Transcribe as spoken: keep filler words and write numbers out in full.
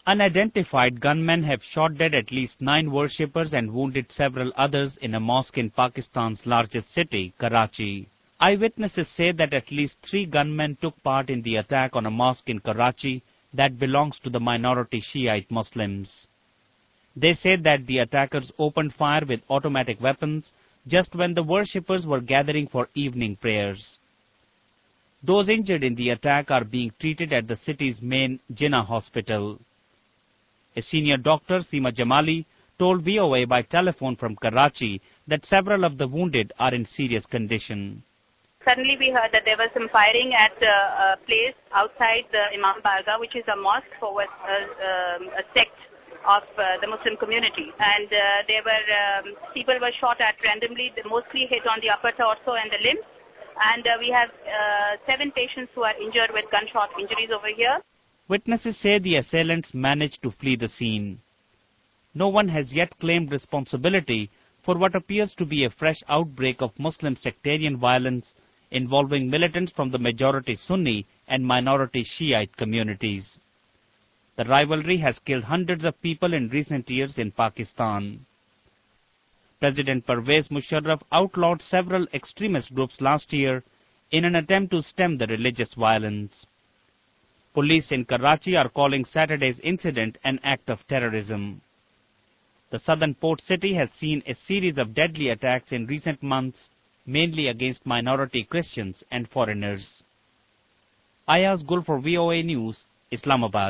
Unidentified gunmen have shot dead at least nine worshippers and wounded several others in a mosque in Pakistan's largest city, Karachi. Eyewitnesses say that at least three gunmen took part in the attack on a mosque in Karachi that belongs to the minority Shiite Muslims. They said that the attackers opened fire with automatic weapons just when the worshippers were gathering for evening prayers. Those injured in the attack are being treated at the city's main Jinnah hospital. A senior doctor, Seema Jamali, told V O A by telephone from Karachi that several of the wounded are in serious condition. Suddenly we heard that there was some firing at uh, a place outside the Imam Barga, which is a mosque for a, uh, a sect of uh, the Muslim community. And uh, there were um, people were shot at randomly, mostly hit on the upper torso and the limbs. And uh, we have uh, seven patients who are injured with gunshot injuries over here. Witnesses say the assailants managed to flee the scene. No one has yet claimed responsibility for what appears to be a fresh outbreak of Muslim sectarian violence involving militants from the majority Sunni and minority Shiite communities. The rivalry has killed hundreds of people in recent years in Pakistan. President Pervez Musharraf outlawed several extremist groups last year in an attempt to stem the religious violence. Police in Karachi are calling Saturday's incident an act of terrorism. The southern port city has seen a series of deadly attacks in recent months, mainly against minority Christians and foreigners. Ayaz Gul for V O A News, Islamabad.